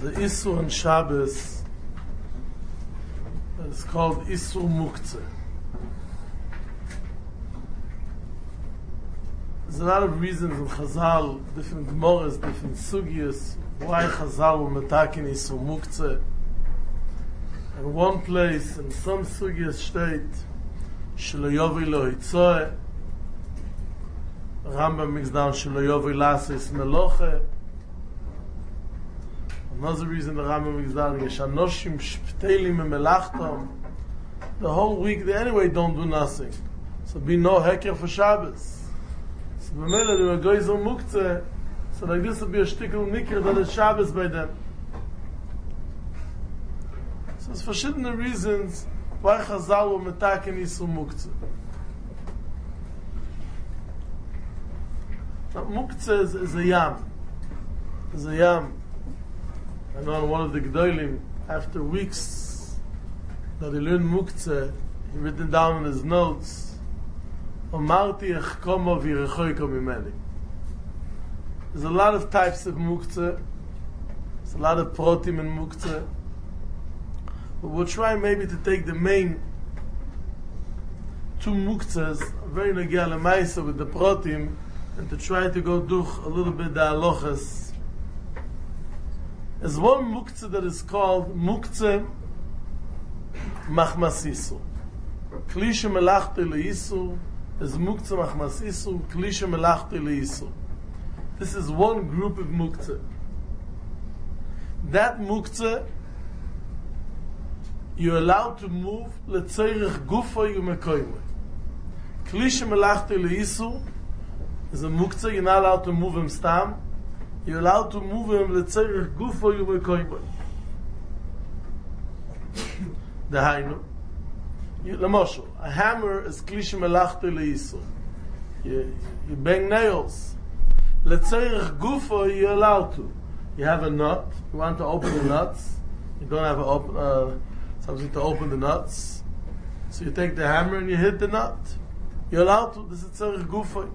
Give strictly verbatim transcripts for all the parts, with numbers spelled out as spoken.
the Isur on Shabbos that is called Isur Muktzeh. There's a lot of reasons in Chazal, different Gemaras, different Sugyas, why Chazal will metakin Isur Muktzeh. In one place, in some Sugyas state, Shelo Yovi Lo Hitzoeh. Rambam makes down Shelo Yovi Lasis Meloche. Another reason the Rambam makes down Yesh Anoshim Shptelim Melachtom. The whole week they anyway don't do nothing. So be no heker for Shabbos. So b'mele they will go Isur Muktzeh. So like this will be a shtickle nikr that is Shabbos by them. So there's verschiedene reasons why Chazal will metaken Isur Muktzeh. Now Muktzeh is, is a yam. Is a yam. I know one of the Gedolim, after weeks that he learned Muktzeh, he written down in his notes, Omarti echkomo v'yirechoiko mimeni. There's a lot of types of Muktzeh. There's a lot of protim in Muktzeh. But we'll try maybe to take the main two Muktzehs, very negia lemaisa with the protim, and to try to go duch a little bit the halachas. There's one Muktzeh that is called Muktzeh Machmas Isur. Klisha Melachti Leisur is Muktzeh Machmas Isur, Klisha Melachti Leisur. This is one group of Muktzeh. That Muktzeh, you're allowed to move Letzerich Gufa Yumekoyme. Klisha Melachti Leisur is a Muktzeh, you're not allowed to move him stam. You're allowed to move him Letzerich Gufa Yumekoyme. The Hainu. Lamosho, a hammer is Klisha Melachti Leisur. You, you bang nails. Letzerich Gufa, you're allowed to. You have a nut. You want to open the nuts. You don't have a open, uh, something to open the nuts. So you take the hammer and you hit the nut. You're allowed to. This is Tzerich Gufa.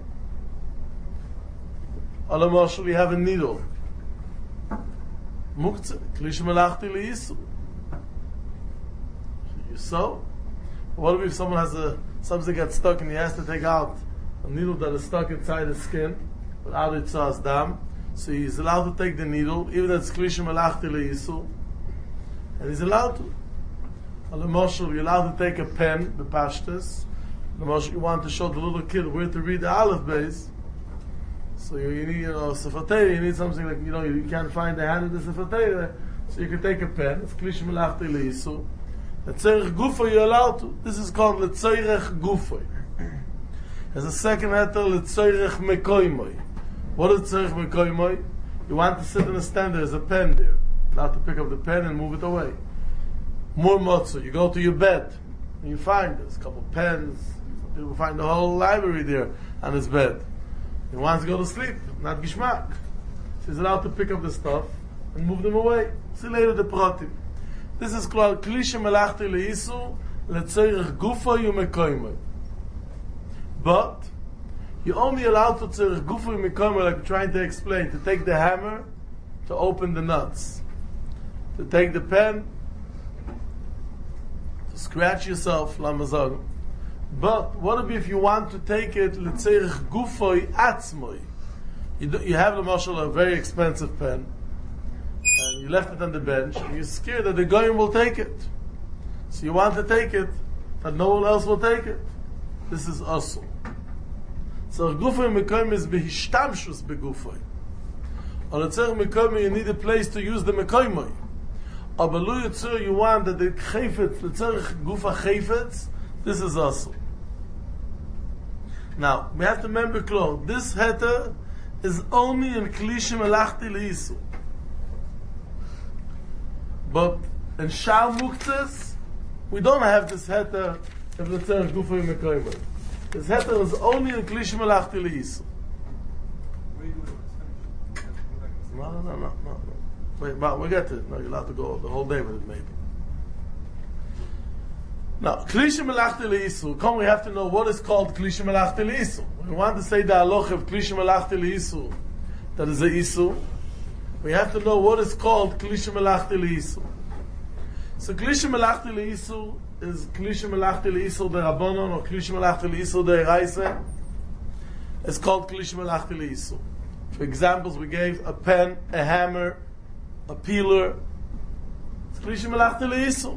Alamashal, you have a needle. Muktzeh, Klisha Melachti Leisur. You sew. What if someone has a something gets stuck and he has to take out a needle that is stuck inside his skin without its dam? So he's allowed to take the needle, even though it's Klisha Melachti Leisur, and he's allowed to. Alamashal, you're allowed to take a pen, the pashtas. Alamashal, you want to show the little kid where to read the aleph base. So you, you need, you know, Sefer Torah, you need something like, you know, you can't find the hand of the Sefer Torah, so you can take a pen. It's Klisha Melachti Leisur. Letzerich Gufa, you're allowed to. This is called Letzerich Gufa. There's a second heter, Letzerich Mekoymoy. What is Letzerich Mekoymoy? You want to sit in a stand, there's a pen there. Allowed to pick up the pen and move it away. More motzu, you go to your bed, and you find there's a couple of pens, people find the whole library there on his bed. He wants to go to sleep, not gishmak. So he's allowed to pick up the stuff and move them away. See later the pratim. This is called Klisha Melachti Leisur, Letzerich Gufa Yumekoyme. But you're only allowed to Tzerich Gufa Yumekoyme, like we're trying to explain, to take the hammer to open the nuts, to take the pen to scratch yourself, lamazon. But what if you want to take it Letzerich Gufa Atzmoy? You do, you have the marshal a very expensive pen, and you left it on the bench, and you're scared that the goyim will take it. So you want to take it, but no one else will take it. This is also. So Gufay Mekoyim is behishtamshus begufay. On a tzerich Mekoyim you need a place to use the Mekoyim. Aber lu yitzur you want that the chayfetz, the tzerich Gufa chayfetz, this is also. Now, we have to remember close, this heter is only in Klisha Melachti Leisur. But in Shar Muktzes, we don't have this heter of the Tzerich Gufa Yumekoyme. This heter is only in Klisha Melachti Leisur. No, no, no, no, no. Wait, but we get it. No, you're allowed to go the whole day with it, maybe. Now, Klisha Melachti Leisur. Come, we have to know what is called Klisha Melachti Leisur. We want to say the halach of Klisha Melachti Leisur. That is a isur. we have to know what is called Klisha Melachti L'Isu. So Klisha Melachti L'Isu is Klisha Melachti L'Isu de Rabbanon or Klisha Melachti L'Isu de Reise. It's called Klisha Melachti L'Isu. For examples, we gave a pen, a hammer, a peeler. It's Klisha Melachti L'Isu.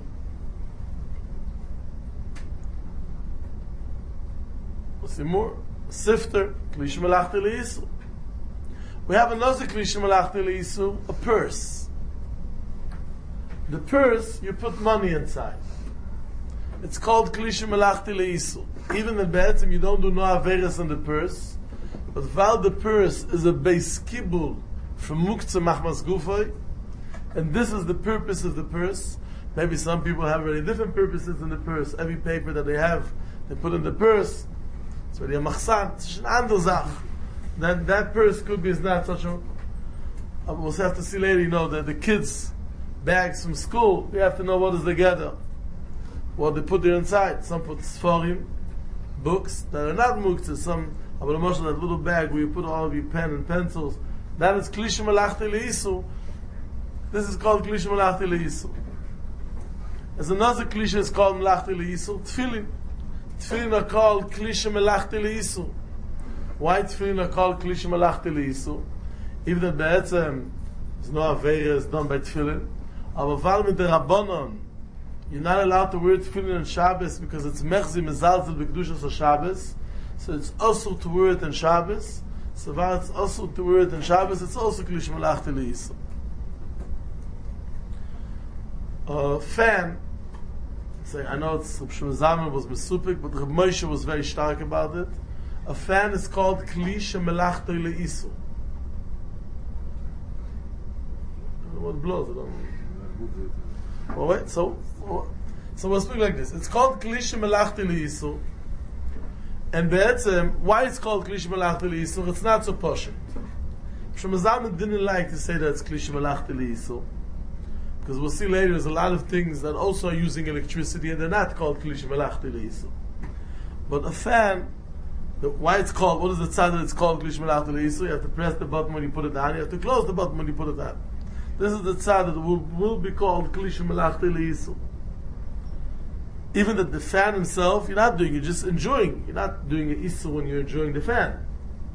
What's the more? A sifter, Klisha Melachti L'Isu. We have another Klisha Melachti L'Isu, a purse. The purse, you put money inside. It's called Klisha Melachti L'Isu. Even in Be'etzim, you don't do no averes in the purse. But while the purse is a beis kibul from Muktzah Machmas Gufay, and this is the purpose of the purse. Maybe some people have very different purposes in the purse. Every paper that they have, they put in the purse. It's really a machsan. It's an andere Sach. That, that purse could be is not such a... We'll have to see later, you know, that the kids' bags from school, you have to know what is together. What they put there inside. Some put sforim, books that are not muktzah. Some, but emotional, that little bag where you put all of your pen and pencils. That is Klisha Melachti L'Isu. This is called Klisha Melachti L'Isu. There's another Klisha is called Melachti L'Isu. Tefillin. Tefillin are called Klisha Melachti L'Isu. Why Tefillin are called Klisha Melachti L'Isu? Even the Be'etzem is no averes done by Tefillin. Aber weil mit der Rabbanon you're not allowed to wear Tefillin on Shabbos because it's mechzi mezalzel b'kedushas of Shabbos. So it's also to wear it on Shabbos. So while it's also to wear it on Shabbos, it's also Klisha Melachti L'Isu. A fan, say, I know it's Reb Shmuel Zalman was mesupik, but Reb Moshe was very stark about it. A fan is called Klisha Melachti L'Isu. I don't know what blows, I don't know. Oh, wait, so, so we'll speak like this. It's called Klisha Melachti L'Isu. And Be'etzem, why it's called Klisha Melachti L'Isu? It's not so poshut. Shmuel Zalman didn't like to say that it's Klisha Melachti L'Isu. Because we'll see later, there's a lot of things that also are using electricity and they're not called Klisha Melachti L'Isu. But a fan, the, why it's called, what is the tzad that it's called Klisha Melachti L'Isu? You have to press the button when you put it down, you have to close the button when you put it down. This is the tzad that will, will be called Klisha Melachti L'Isu. Even that the fan himself, you're not doing, you're just enjoying. You're not doing an isu when you're enjoying the fan.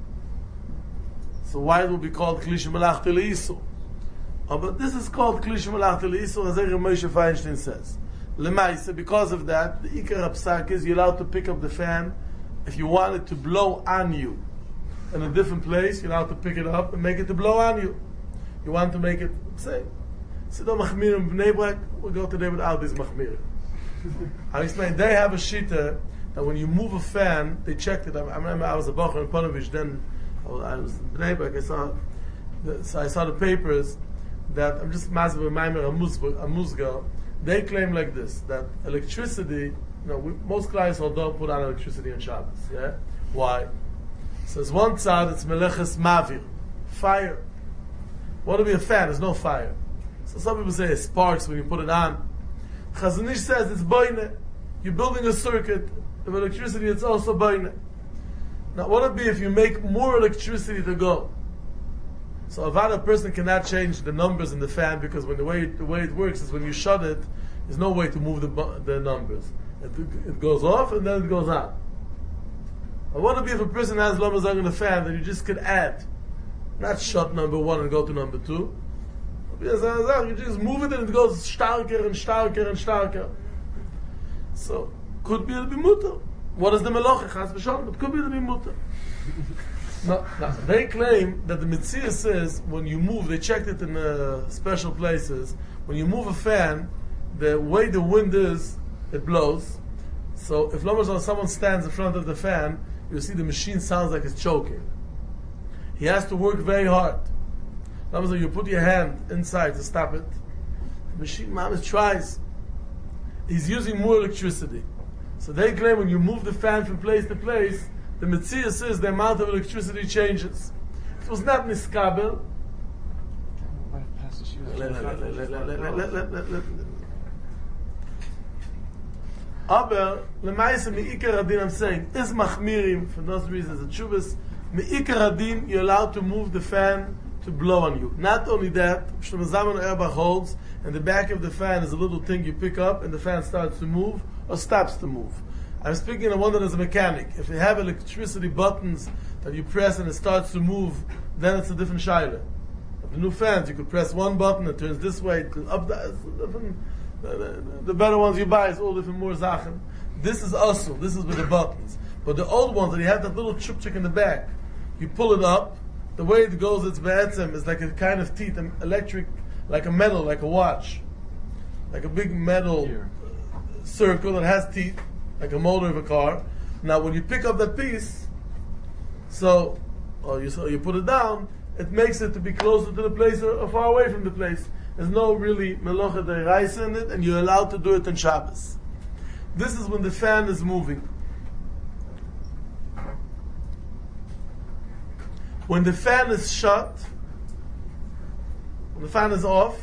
So why it will be called Klisha Melachti L'Isu? Oh, but this is called Klisha Melachti L'Isu, as Reb Moshe Feinstein says. L'maisa, because of that, the ikar hapsak is you're allowed to pick up the fan. If you want it to blow on you in a different place, you're allowed to pick it up and make it to blow on you. You want to make it, say, Sido Machmirim Bnei Brak, we'll go today without this Machmirim. I explain, they have a shita that when you move a fan, they checked it. I, I remember I was a Bachar in Ponovich, then I was, I was in Bnei Brak, I saw, the, so I saw the papers that, I'm just massive reminder, a Musga, they claim like this, that electricity, you know, we, most clients don't put on electricity on Shabbos, yeah? Why? So there's one tzad, it's Meleches Mavir, fire. What would be a fan? There's no fire. So some people say it sparks when you put it on. Chazon Ish says it's boine. You're building a circuit of electricity, it's also boine. Now what would it be if you make more electricity to go? So a Avada person cannot change the numbers in the fan because when the way the way it works is when you shut it, there's no way to move the the numbers. It, it goes off and then it goes on. I want to be if a person has Lamazang in the fan, then you just could add. Not shut number one and go to number two. You just move it and it goes starker and starker and starker. So, could be it'll be mutter. What is the meloche? Chas v'shalom, but could be it'll be mutter. No, no, they claim that the Mitzvah says when you move, they checked it in uh, special places, when you move a fan, the way the wind is, it blows. So if someone stands in front of the fan, you see the machine sounds like it's choking. He has to work very hard. You put your hand inside to stop it. The machine, Mamas tries. He's using more electricity. So they claim when you move the fan from place to place, the Metziah says the amount of electricity changes. It was not miskabel. Aber lemaisa meikar adin, I'm saying, is machmirim for those reasons. The tshuvas meikar adin, you're allowed to move the fan to blow on you. Not only that, Shlomo Zalman Auerbach holds, and the back of the fan is a little thing you pick up, and the fan starts to move or stops to move. I'm speaking of one that is a mechanic. If you have electricity buttons that you press and it starts to move, then it's a different shaila. If the new fans, you could press one button, it turns this way, it goes up, that, different, the, the, the better ones you buy is all different more zachen. This is also, this is with the buttons. But the old ones, that you have that little chupchik in the back, you pull it up, the way it goes, it's be'etzem, it's like a kind of teeth, an electric, like a metal, like a watch. Like a big metal Here. circle that has teeth, like a motor of a car. Now when you pick up that piece, so, or you, so you put it down, it makes it to be closer to the place or, or far away from the place. There's no really melocha de'iraisa in it, and you're allowed to do it on Shabbos. This is when the fan is moving. When the fan is shut, when the fan is off,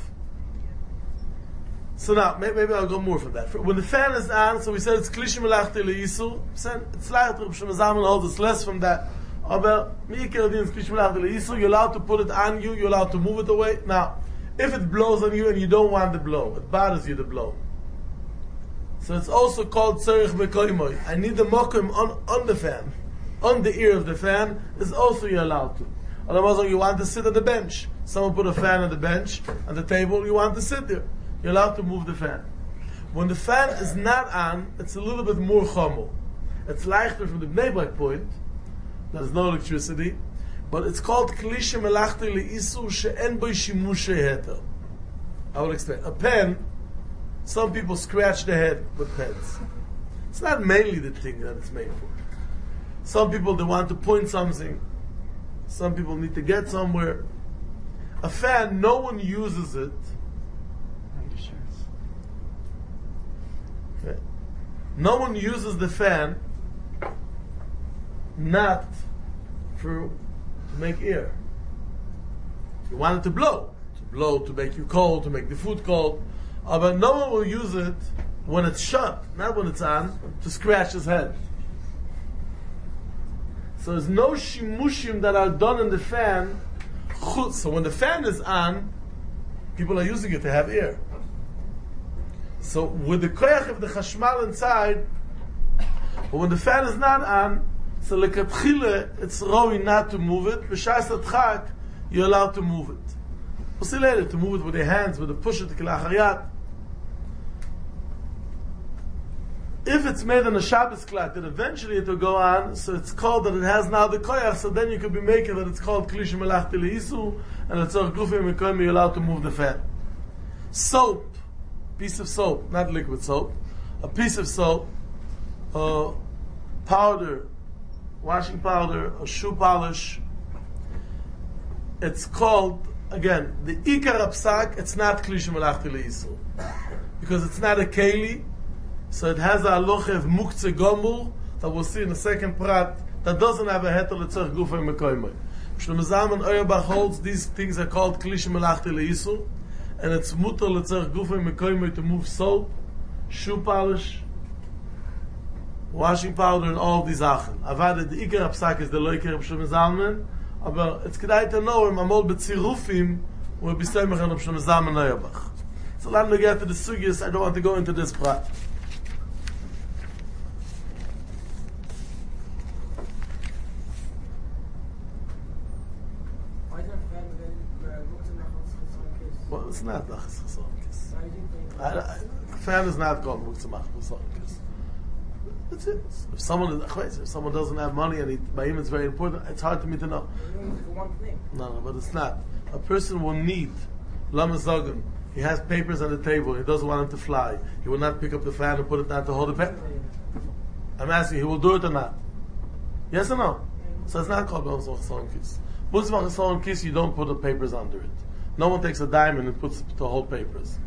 so now, maybe I'll go more from that. When the fan is on, so we said it's klishi melachti le'isul, it's like Reb Shlomo Zalman holds it's less from that. Aber, mi'ikar adin, it's klishi melachti le'isul, you're allowed to put it on you, you're allowed to move it away. Now, if it blows on you and you don't want the blow, it bothers you, the blow. So it's also called tzarich bekoimoy. I need the mokum on, on the fan. On the ear of the fan is also you're allowed to. Otherwise, you want to sit at the bench. Someone put a fan on the bench, on the table, you want to sit there. You're allowed to move the fan. When the fan is not on, it's a little bit more chomo. It's leichter from the Bnei Brak point. There's no electricity. But it's called Klisha Melachti Le'isu She'en Boi Shimushe Heter. I will explain. A pen, some people scratch their head with pens. It's not mainly the thing that it's made for. Some people, they want to point something. Some people need to get somewhere. A fan, no one uses it. Okay. No one uses the fan not for to make air. You want it to blow. To blow, to make you cold, to make the food cold. Uh, but no one will use it when it's shut, not when it's on, to scratch his head. So there's no shimushim that are done in the fan. So when the fan is on, people are using it to have air. So with the koyach of the chashmal inside, but when the fan is not on, so lekatchile, it's roi not to move it. B'shas atchak, you're allowed to move it. We'll see later, to move it with your hands, with the push it, kilachayat. If it's made on a Shabbos clock, then eventually it will go on, so it's called that it has now the koyach, so then you could be making that it's called Klish Melachti Le'isu, and it's all Gufim Mekoyim, you're allowed to move the fan. Soap, piece of soap, not liquid soap, a piece of soap, uh, powder, washing powder, a shoe polish, it's called, again, the Ikar Apsak, it's not Klish Melachti Le'isu, because it's not a Keli. So it has a halacha of muktzeh gomul that we'll see in the second prat that doesn't have a heter letzarech gufay mekoymay. Shlomo Zalman Auerbach holds these things are called klish melachti leisu, and it's mutter letzarech gufay mekoymay to move soap, shoe polish, washing powder, and all these sachen. Avad the ikar apsak is the loiker of Shlomo Zalman, but it's kedai to know him amol betzirufim we'll be saying of Shlomo Zalman Auerbach. So let me get to the sugyas. I don't want to go into this prat. Well, it's not Nachas Chesron Kis. Fan is not called Muktzah Chesron Kis. That's it. If someone is, if someone doesn't have money and he, by him it's very important, it's hard to me to know. No, no, but it's not. A person will need Lama Zogan. He has papers on the table. He doesn't want them to fly. He will not pick up the fan and put it down to hold the pen. I'm asking, he will do it or not? Yes or no? So it's not called Muktzah Chesron Kis. Muktzah Chesron Kis, you don't put the papers under it. No one takes a diamond and puts it to hold papers.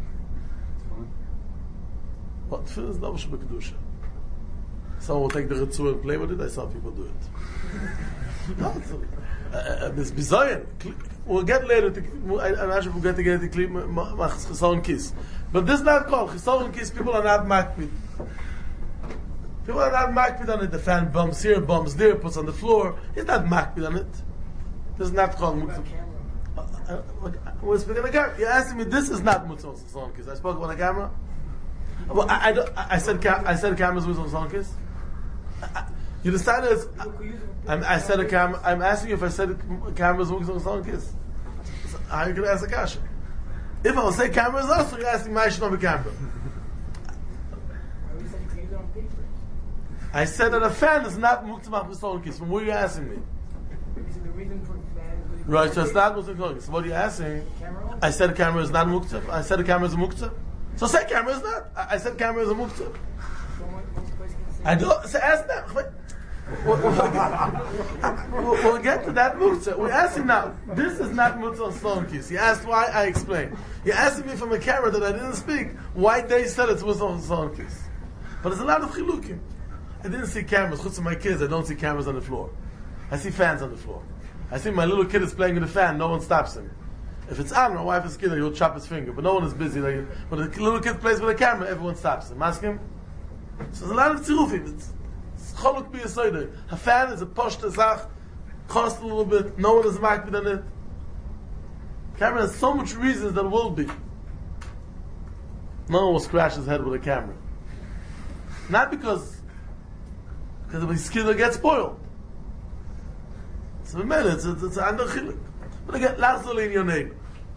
But tefillah is not b'kedusha. Someone will take the ritzur and play with it. I saw people do it. No, it's, uh, it's bizarre. We'll get later. To, I, I'm not sure if we'll get to get the chesron kis. But this is not called chesron kis. People are not makpid. People are not makpid on it. The fan bumps here, bumps there, puts on the floor. He's not makpid on it. This is not called muktzah. uh, we're speaking on the camera. You're asking me, this is not Mutzah Sonkis. I spoke on the camera. Well, I, I, don't, I said I said cameras Mutzah Sonkis. You decided it's, I'm, I said a camera. I'm asking you if I said cameras Mutzah Sonkis. How are you going to ask a kasha? If I will say cameras also, you're asking my should be camera. I said that a fan is not Mutzah Sonkis. From where are you asking me? The reason for fan, right, so it's not Mutzah Sonkis. So what are you asking? I said a camera is not Mutzah. I said a camera is a Mutzah. So say camera is not. I, I said camera is a Mutzah. I don't. So ask them. We'll, we'll, we'll get to that Mutzah. We're asking now. This is not Mutzah Sonkis. You asked why. I explained. You're asking me from a camera that I didn't speak why they said it's Mutzah Sonkis. But there's a lot of chilukim. I didn't see cameras. Chutz of my kids, I don't see cameras on the floor. I see fans on the floor. I see my little kid is playing with a fan. No one stops him. If it's on, my wife is kid, he'll chop his finger. But no one is busy. Like, when the little kid plays with a camera, everyone stops him. Ask him. So there's a lot of tzirufim. It's choluk b'yasoyder. A fan is a poshta zach. Costs a little bit. No one is marked on it. Camera has so much reasons that it will be. No one will scratch his head with a camera. Not because because if his kid will get spoiled. So a minute, it's it's an under chiluk. But again, last only in your neighbor.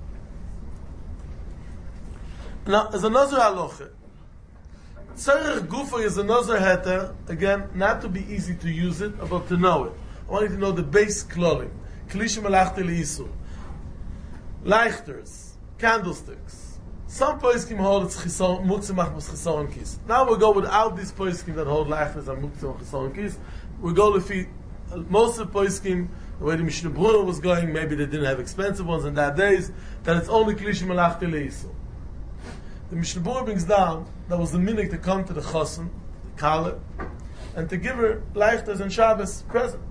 Now, as another halacha, tzarech gufa is another heter. Again, not to be easy to use it, but to know it. I want you to know the base clothing. Klishim alachti liisu. Leichters, candlesticks. Some poskim hold it's chison, mutzah machmas chison kis. Now we go without these poskim that hold leichters and mutzah chison kis. We go to most of the poskim, the way the Mishnah Brunner was going, maybe they didn't have expensive ones in that days, that it's only klishim alachti liisu. The Mishnah Brunner brings down that was the minhag to come to the chosin, the kala, and to give her leichters and Shabbos present.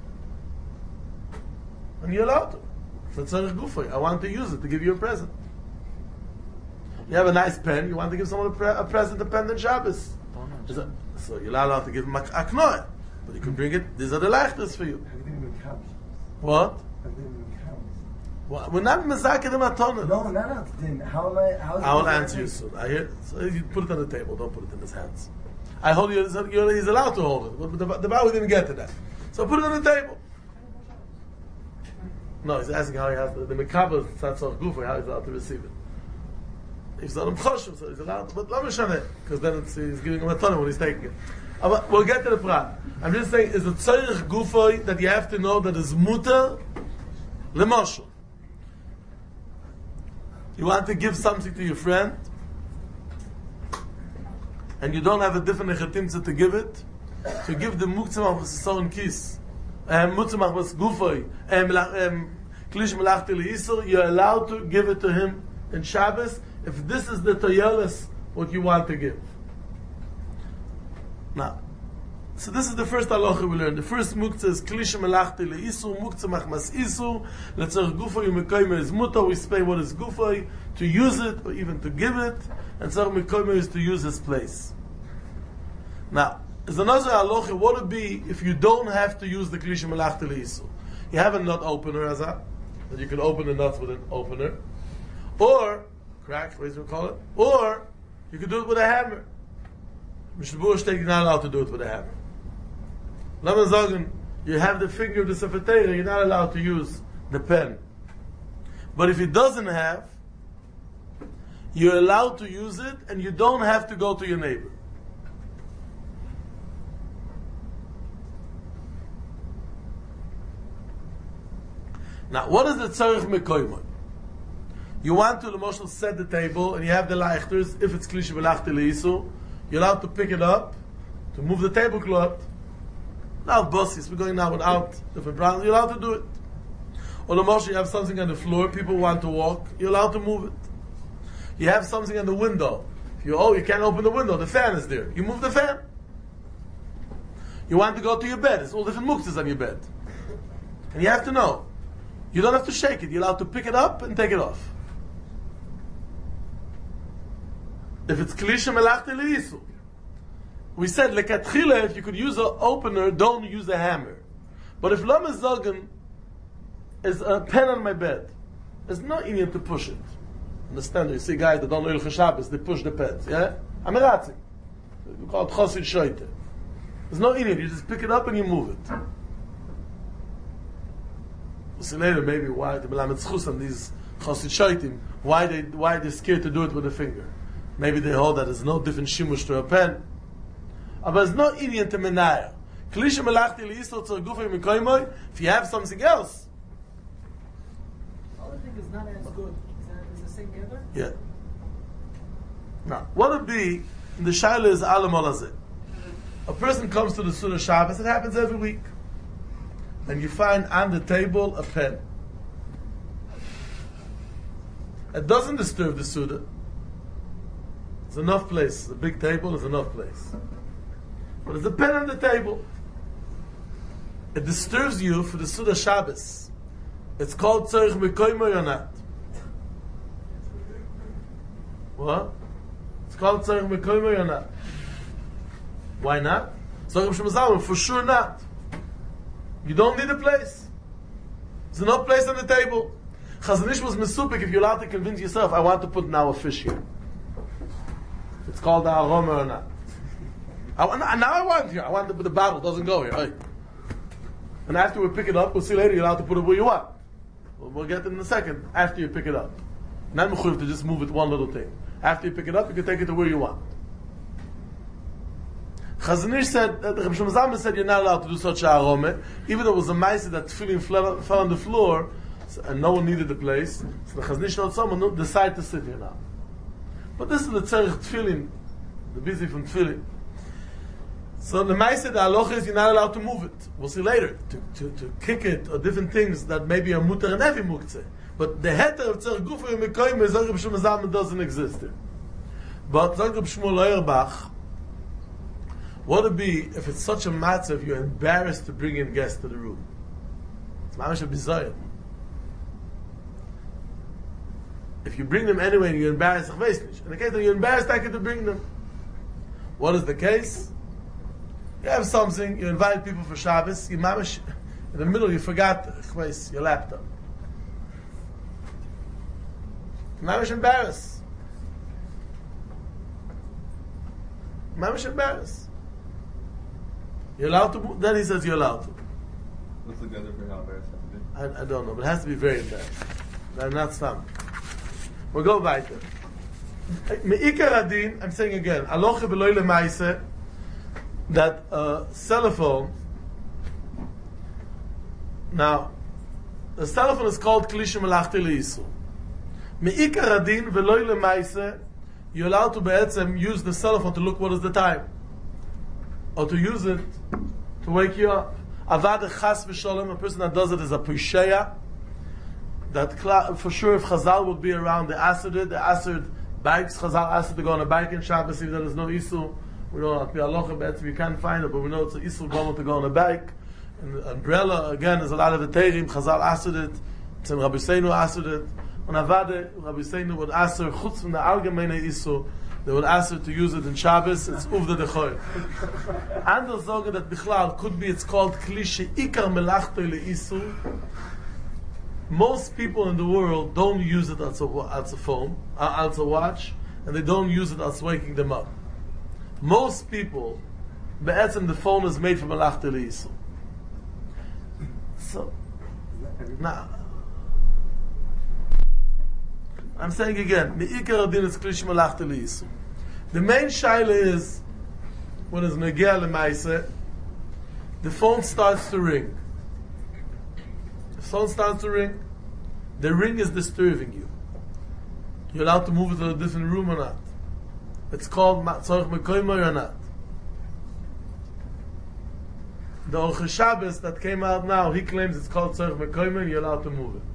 And you're allowed to. So tzarech gufay. I want to use it to give you a present. You have a nice pen, you want to give someone a, pre- a present, a pen on Shabbos. Oh, no, so you're not allowed to give him a knoah. But you can bring it, these are the leichters for you. What? Well, we're not mezaked him at No, no, no. Then how am I? How is I will answer you soon. I hear. So you put it on the table. Don't put it in his hands. I hold you. He's allowed to hold it. But the, the Bible didn't get to that. So put it on the table. No, he's asking how he has the, the mekabel tzarech gufay, how he's allowed to receive it. He's not a choshev, so he's allowed to. But let me show it, because then it's, he's giving him a ton when he's taking it. But we'll get to the prat. I'm just saying, is the tzarech gufay that you have to know that is muter lemoshel. You want to give something to your friend, and you don't have a different echatimtza to give it, so give the mutzah machmas kis, and mutzah machmas gufay, and klish melachti leisur. You're allowed to give it to him in Shabbos if this is the toyeles what you want to give. Now, so this is the first halacha we learn. The first muktzah is klish melachti leisur, muktzah machmas isur. Letzarech gufay u'mekaymer is mutar. We say what is gufay, to use it or even to give it, and tzarech mekaymer is to use his place. Now, as another halacha, what would be if you don't have to use the klish melachti leisur? You have a nut opener, as a that you can open the nuts with an opener, or crack, what do you call it? Or you can do it with a hammer. Mishnah Berurah states you're not allowed to do it with a hammer. Laman Zagan, you have the finger of the Sefer Torah, you're not allowed to use the pen. But if he doesn't have, you're allowed to use it, and you don't have to go to your neighbor. Now, what is the tzarech mekoymon? You want to, the Moshe set the table, and you have the leichters. If it's klish v'lachti leisu, you're allowed to pick it up, to move the tablecloth. Now, bosses, we're going now without different brands. You're allowed to do it. Or the Moshe, you have something on the floor, people want to walk, you're allowed to move it. You have something on the window. If you oh, you can't open the window, the fan is there. You move the fan. You want to go to your bed. It's all different muktzahs on your bed. And you have to know. You don't have to shake it. You're allowed to pick it up and take it off. If it's klish melachti leisu, we said lekatchila, if you could use an opener, don't use a hammer. But if lamezagan is a pen on my bed, There's no Indian to push it. Understand? You see guys that don't know Ilcha Shabbos, they push the pets. Yeah? I'm a ratzing. We call it Chosid Shoite. There's no Indian. You just pick it up and you move it. We'll see later maybe why the Melamed Zchus and these Chosid Shoitim, why they why they're scared to do it with a finger. Maybe they hold that there's no different shimush to a pen. But there's no Indian to menaya. Klisha melachti liisol tzor gufay mikoimoy. If you have something else, The other thing is not as good. Is that is the same together? yeah. Now, what would be the shaila is alam alazeh. A person comes to the Suda Shabbos. It happens every week, and you find on the table a pen. It doesn't disturb the Suda. There's enough place. A big table is enough place. But there's a pen on the table. It disturbs you for the Suda Shabbos. It's called Tzorich Mekoimo or not? What? It's called Tzorich Mekoimo or not? Why not? So for sure not. You don't need a place. There's enough place on the table. Chazon Ish was mesupik if you're allowed to convince yourself, I want to put now a fish here. It's called the aroma or not. I, now I want here. I want to put the bottle. It doesn't go here. Hey. And after we pick it up, we'll see later. You're allowed to put it where you want. We'll, we'll get it in a second. After you pick it up, not mechuyev to just move it one little thing. After you pick it up, you can take it to where you want. Chazon Ish said, uh, Reb Shlomo Zalman said, you're not allowed to do such a aroma, even though it was a ma'aseh that tefillin fell, fell on the floor, so, and no one needed the place. So the Chazon Ish told someone, decide to sit here now. But this is the tzarich tefillin, the busy from tefillin. So the ma'aseh, the halacha is you're not allowed to move it. We'll see later. To, to, to kick it, or different things that maybe are mutar and every muktzeh. But the heter of tzarich gufa and mekoyim is Reb Shlomo Zalman doesn't exist here. But Reb Shmuel Auerbach, what would it be if it's such a matter if you're embarrassed to bring in guests to the room? It's mamash a bizarre. If you bring them anyway and you're embarrassed, in the case that you're embarrassed, I get to bring them. What is the case? You have something, you invite people for Shabbos, you mamash, in the middle you forgot your laptop. Mamash embarrassed. Mamash embarrassed. You're allowed to, then he says you're allowed to. What's the gather for how embarrassed I, I don't know, but it has to be very embarrassed. That's not some. We'll go weiter. Me'ikar adin, I'm saying again, aloche v'loi lemaise, that a cell phone, now, the cell phone is called Klisha Melachti Le'isu. Me'ikar adin v'loi lemaise, you're allowed to be'etzem use the cell phone to look what is the time. Or to use it to wake you up. Avad chas v'sholem, a person that does it is a pisheya. That for sure, if Chazal would be around, the Asad, the Asad bikes, Chazal asked to go on a bike in Shabbos, even though there's no Isu. We don't have to be alocha, but we can't find it, but we know it's an Isu going to go on a bike. And the umbrella, again, there's a lot of the Teirim, Chazal asked it, it's in Rabbi Seinu asked it. On Avade, Rabbi Seinu would ask her, chutz from the Algemeine Isu, they would ask her to use it in Shabbos, it's Uvda Dechoy. Anders sagen that Bichlal could be, it's called Klishe Ikar Melachto Le'isu. Most people in the world don't use it as a, as a phone, uh, as a watch, and they don't use it as waking them up. Most people, be'etzem the phone is made from Melachto Le'isu. So, now, I'm saying again, Me'ikar adin is Klishe Melachto Le'isu. The main shaila is, when it's Negea Lemaise, the phone starts to ring. The phone starts to ring. The ring is disturbing you. You're allowed to move it to a different room or not. It's called Tzorich Mekoimo or not. The Orche Shabbos that came out now, he claims it's called Tzorich Mekoimo and you're allowed to move it.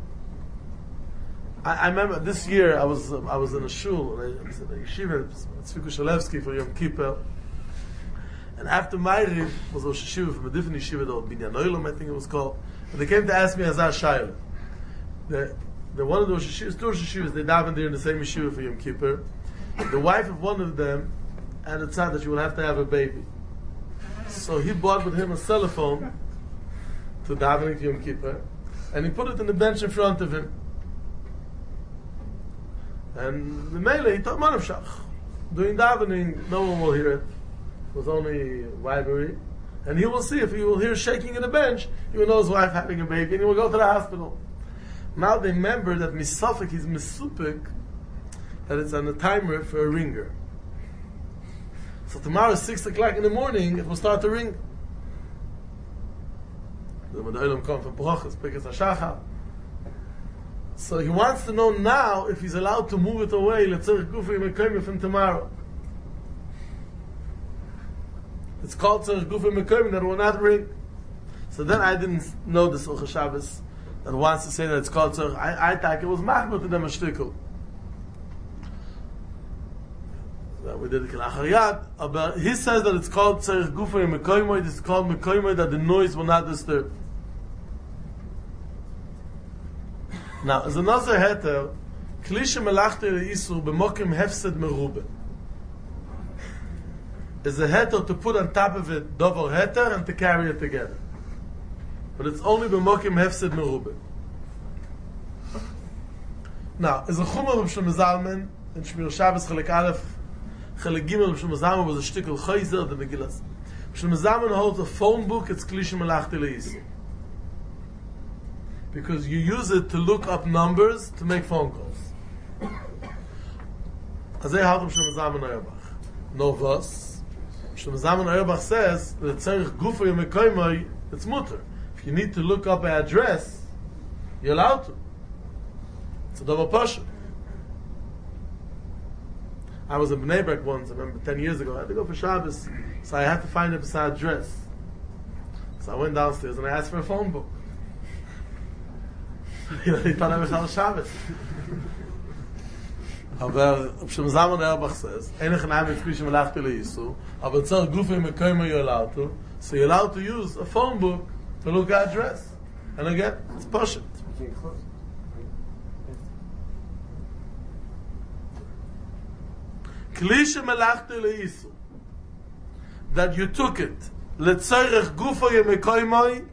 I, I remember this year I was uh, I was in a shul, and I was in a yeshiva, Tzviku Shalevsky for Yom Kippur. And after Ma'ariv was a yeshiva from a different yeshiva, the Binyan Oilom, I think it was called. And they came to ask me Azar Shaila. The, the one of those yeshivas, two yeshivas, they davened there in the same yeshiva for Yom Kippur. The wife of one of them had a tzad that she would have to have a baby. So he bought with him a cell phone to davening for Yom Kippur, and he put it on the bench in front of him. And the Mele, he told Manav Shach. During davening, no one will hear it. It was only library. And he will see, if he will hear shaking in the bench, he will know his wife having a baby, and he will go to the hospital. Now they remember that Misafik is Misupik, that it's on a timer for a ringer. So tomorrow, six o'clock in the morning, it will start to ring. When the Olam comes from Brochus, Pikas HaShachar. So he wants to know now if he's allowed to move it away, Letzerich Gufi Mekoyim from tomorrow. It's called Tzerich Gufi Mekoyim, that will not ring. So then I didn't know this Ochel Shabbos that wants to say that it's called Tzerich. I, I thought it was Machmut to them a shtickle. We did it Kelachar Yad, but he says that it's called Tzerich Gufi Mekoyim, it's called Mekoyim that the noise will not disturb. Now, as another heter, Klisha Melachte Isur b'mokim hefsed merube. Is a heter to put on top of it double heter and to carry it together. But it's only b'mokim hefsed merube. Now, is a chumah of Shlomo Zalman in Shmir Shabbos Chelek Aleph, Chelek Gimel of Shlomo Zalman was a shtickle chayzer the Megillas. Shlomo Zalman holds a phone book. It's Klisha Melachte Isur. Because you use it to look up numbers to make phone calls. Azay haltem Shlomo Zalman Auerbach. No vos. Shlomo Zalman Auerbach says that tzarich gufa yemekoymai, it's mutter. If you need to look up an address, you're allowed to. It's a double pasha. I was in Bnei Brak once, I remember ten years ago. I had to go for Shabbos, so I had to find a beside address. So I went downstairs and I asked for a phone book. He thought I was on Shabbos. Aber Shlomo Zalman Auerbach says, "Einach name is Klisha Melachte Le'isu." Aber tzarich gufa yemekoyim you're allowed to. So you're allowed to use a phone book to look at address. And again, it's pashut. Klisha Melachte Le'isu. That you took it. Letzarich gufa yemekoyim.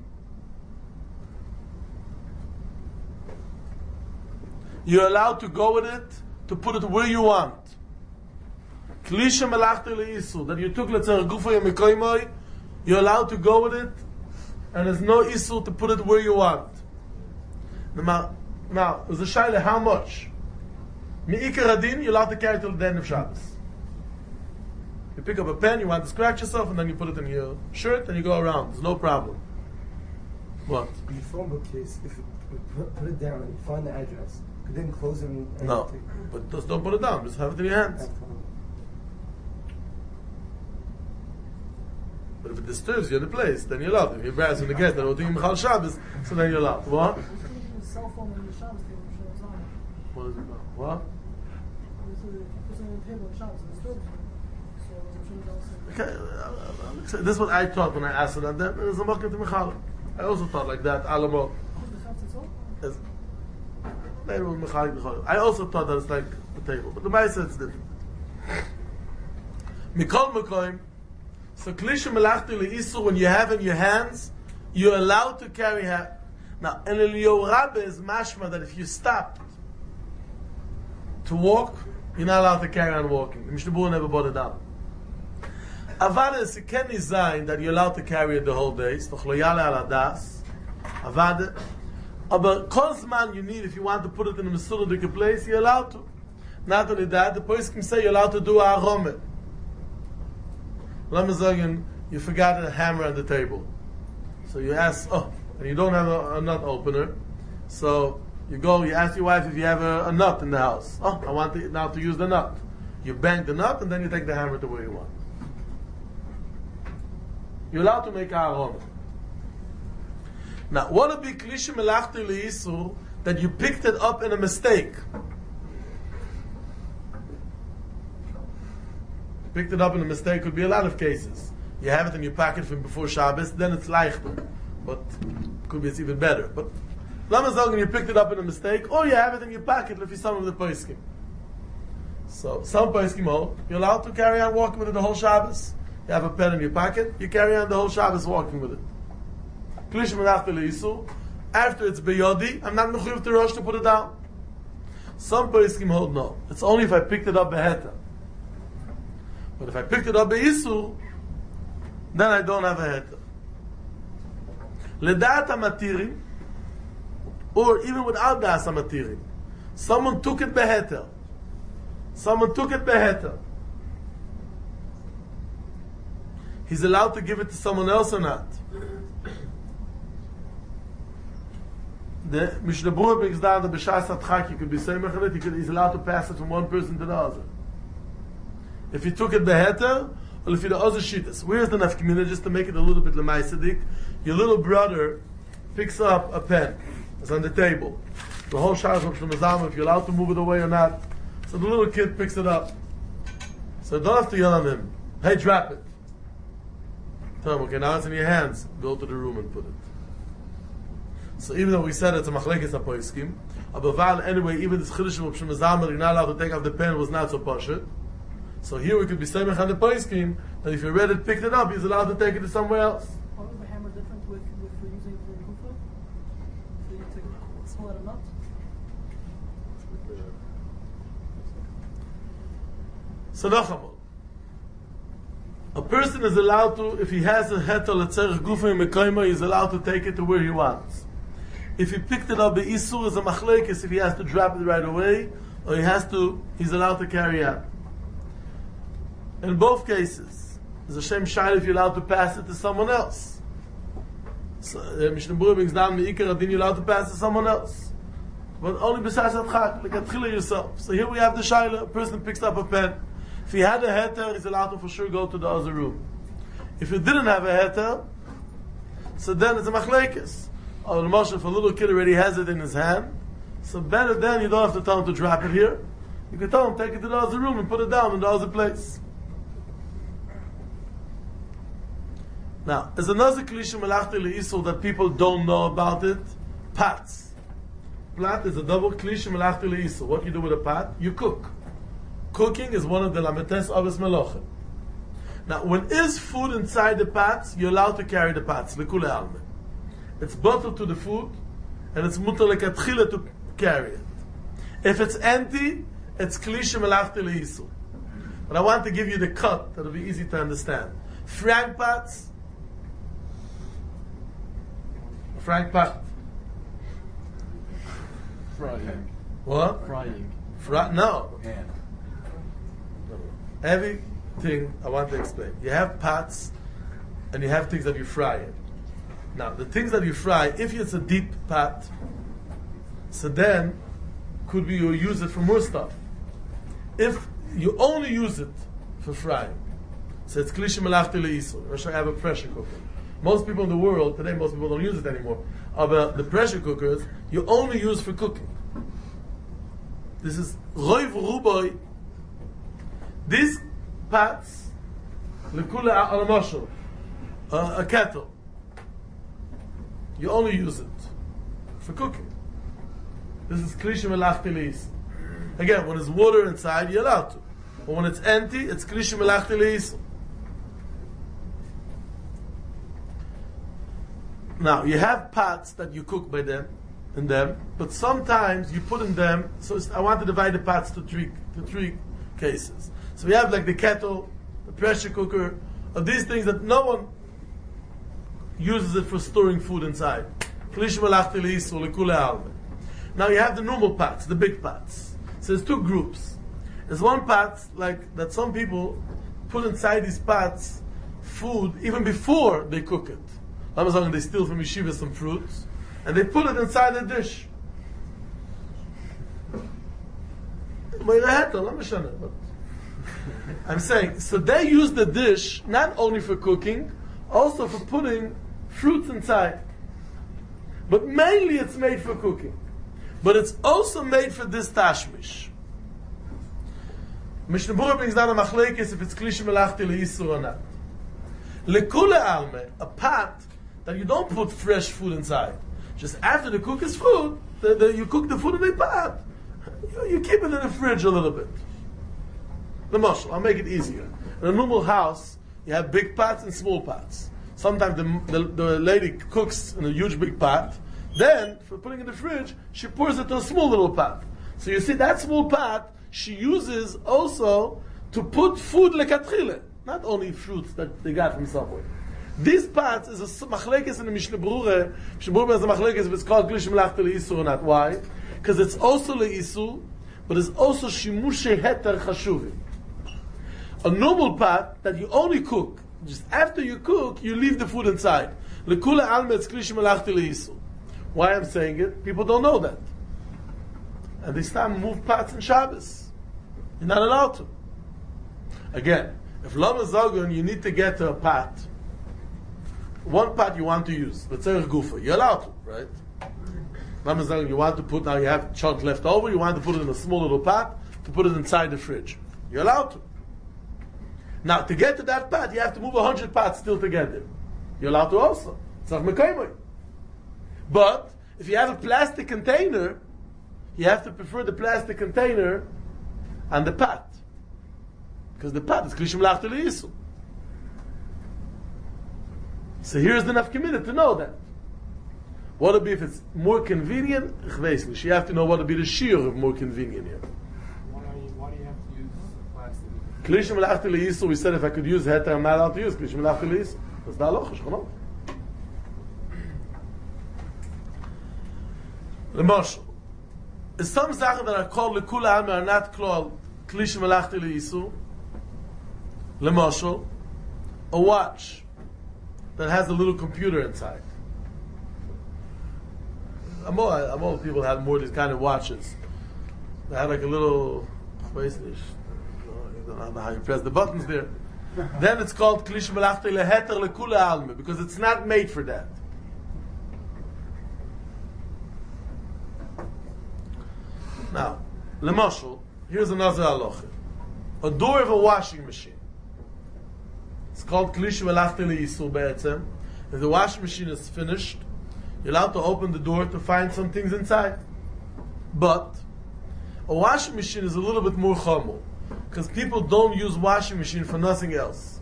You're allowed to go with it, to put it where you want. Klisha Melachte Le'isu, that you took Letzarich Gufa Yemekoymoi, you're allowed to go with it, and there's no Isu to put it where you want. Now, now there's a shaila, how much? Mi'ikar Adin, you're allowed to carry it till the end of Shabbos. You pick up a pen, you want to scratch yourself, and then you put it in your shirt, and you go around. There's no problem. What? In the phone book case, if you put, put it down and you find the address, you then close it and no, take it. But just don't put it down. Just have it in your hands. But if it disturbs you in the place, then you're allowed. If you're browsing the guest, then we're doing Michal Shabbos, so then you're allowed. What? Cell phone on your Shabbos table, Shlomo Zalman. What is it now? What? If you put it on the table on Shabbos, it disturbs you. So Shlomo Zalman said. Okay, uh, this is what I thought when I asked it, and then there's a mock into Michal. I also thought like that. Alamo. Yes. I also thought that it's like the table, but the Maisa it's different. Mikol Mekoyim. So Klisha Melachte Le'isu, when you have in your hands, you're allowed to carry ha- Now, in the Yorabe is mashma that if you stop to walk, you're not allowed to carry on walking. The Mishnah Berurah never brought it down. Avada is a ken design that you're allowed to carry it the whole day. It's toch lo yale ala das. Avada. But Kozman you need, if you want to put it in a Mesulah place, you're allowed to. Not only that, the person can say you're allowed to do a Aromet. Let me say, you forgot a hammer on the table. So you ask, oh, and you don't have a, a nut opener. So you go, you ask your wife if you have a, a nut in the house. Oh, I want to, now to use the nut. You bang the nut and then you take the hammer to where you want. You're allowed to make a Aromet. Now, what would be Klisha Melachte Le'isu that you picked it up in a mistake? Picked it up in a mistake could be a lot of cases. You have it in your pocket from before Shabbos, then it's leichter. But could be it's even better. But Lamazog, you picked it up in a mistake, or you have it in your pocket if you're some of the poskim. So some poskim hold you're allowed to carry on walking with it the whole Shabbos. You have a pen in your pocket, you carry on the whole Shabbos walking with it. Klisha Melachte Le'isu. After it's beyodi, I'm not mechuyev to rush to put it down. Some poskim hold no. It's only if I picked it up beheta. But if I picked it up be'isur, then I don't have a heta. Ledat hamatirim, or even without das hamatirim, someone took it beheta. Someone took it beheta. He's allowed to give it to someone else or not? The Mishnah Berurah brings down the b'shas atchak. You could be saying mechalit. He could. He's allowed to pass it from one person to the other. If he took it beheter, or if he the other shittas. Where's the nafkamina? Just to make it a little bit lemaisadik. Your little brother picks up a pen. It's on the table. The whole shas of shemazam. If you're allowed to move it away or not. So the little kid picks it up. So don't have to yell on him. Hey, drop it. Tell him, okay, now it's in your hands. Go to the room and put it. So even though we said it's a machlekes hapoiskim, abaval anyway, even this chiddush of shemazamer, you're not allowed to take off the pen, was not so pashut. So here we could be saying on the poiskim that if you read it, picked it up, he's allowed to take it to somewhere else. How is the hammer different with, with for using for kufa? So you take a small out of nut? So nachamol. A person is allowed to, if he has a heter letzerich gufa mekoima, he's allowed to take it to where he wants. If he picked it up, the isur is a machlekes, if he has to drop it right away, or he has to, he's allowed to carry out. In both cases, there's a shem shayla if you're allowed to pass it to someone else. So, uh, Mishnah Berurah brings down the ikar adin, you're allowed to pass it to someone else. But only b'sas atchak, like atchila yourself. So here we have the shayla, a person picks up a pen. If he had a heter, he's allowed to for sure go to the other room. If he didn't have a heter, so then it's a machlekes. Or the Moshe, if a little kid already has it in his hand, so better then you don't have to tell him to drop it here. You can tell him, take it to the other room and put it down in the other place. Now, there's another klishim melachti le'isur that people don't know about it. Pots. Plat is a double klishim melachti le'isur. What you do with a pot? You cook. Cooking is one of the lametes avis melachim. Now, when is food inside the pots, you're allowed to carry the pots. Lekule alme. It's bottled to the food, and it's mutar lekatchila to carry it. If it's empty, it's klishim melachti le'isur. But I want to give you the cut that'll be easy to understand. Frank pots. Frank pot. Frying. What? Frying. Fry? No. Yeah. Everything I want to explain. You have pots, and you have things that you fry in. Now, the things that you fry, if it's a deep pot, so then could be you use it for more stuff. If you only use it for frying, so it's klishi melachti le'isur. Or should I have a pressure cooker? Most people in the world today, most people don't use it anymore. But the pressure cookers you only use for cooking. This is roiv ruboy. These pots, lekula al mashal, a kettle. You only use it for cooking. This is klishi melachti le'isur. Again, when there's water inside, you're allowed to. But when it's empty, it's klishi melachti le'isur. Now, you have pots that you cook by them, in them, but sometimes you put in them, so I want to divide the pots to three, to three cases. So we have like the kettle, the pressure cooker, or these things that no one uses it for storing food inside. Now you have the normal pots, the big pots. So there's two groups. There's one pot, like, that some people put inside these pots food even before they cook it. They steal from yeshiva some fruits, and they put it inside the dish. I'm saying, so they use the dish not only for cooking, also for putting fruits inside. But mainly it's made for cooking. But it's also made for this tashmish. Mishnah Berurah brings down a machlekes if it's klishi melachti le'isur or not. Lekule alme, a pot that you don't put fresh food inside. Just after the cook is food, the, the, you cook the food in the pot. You, you keep it in the fridge a little bit. The mushal, I'll make it easier. In a normal house, you have big pots and small pots. Sometimes the, the, the lady cooks in a huge big pot. Then, for putting in the fridge, she pours it to a small little pot. So you see, that small pot, she uses also to put food lekatchile, not only fruits that they got from Subway. These pots is a machlekes in the Mishnah Berurah. Mishnah Berurah is a machlekes if it's called Klish Melachta Le'isur or not. Why? Because it's also Le'isur, but it's also Shimushe Heter Chashuvi. A normal pot that you only cook, just after you cook, you leave the food inside. Lekula Alme it's Klish Melachta Le'isur. Why I'm saying it? People don't know that. And they start move pots in Shabbos. You're not allowed to. Again, if Lama Zogun, you need to get to a pot. One pot you want to use, the tzerich gufa, you're allowed to, right? Lama Zogun, you want to put, now you have chunk left over, you want to put it in a small little pot, to put it inside the fridge. You're allowed to. Now, to get to that pot, you have to move a hundred pots still to get there. You're allowed to also. It's not mekaymoy. But, if you have a plastic container, you have to prefer the plastic container and the pot. Because the pot is klishim lachta le'isu. So here's the nafkamina to know that. What would be if it's more convenient? Ich weiß nicht. You have to know what would be the shiur of more convenient here. Why, are you, why do you have to use plastic? Klishim lachta le'isu, we said if I could use heter, I'm not allowed to use klishim lachta le'isu. That's the halacha, shchanot. The Moshe. Some Sachen that are called lekula alme are not called klishim lachta le'isu. L'moshel, a watch that has a little computer inside. I'm all, I'm all people have more of these kind of watches. They have like a little, I don't know how you press the buttons there. Then it's called klish melachta leheter lekula alme because it's not made for that. Now, l'moshel, here's another halacha. A door of a washing machine. It's called Klish Melachta Le'isur Be'etzem. If the washing machine is finished, you're allowed to open the door to find some things inside. But a washing machine is a little bit more chomo, because people don't use washing machine for nothing else.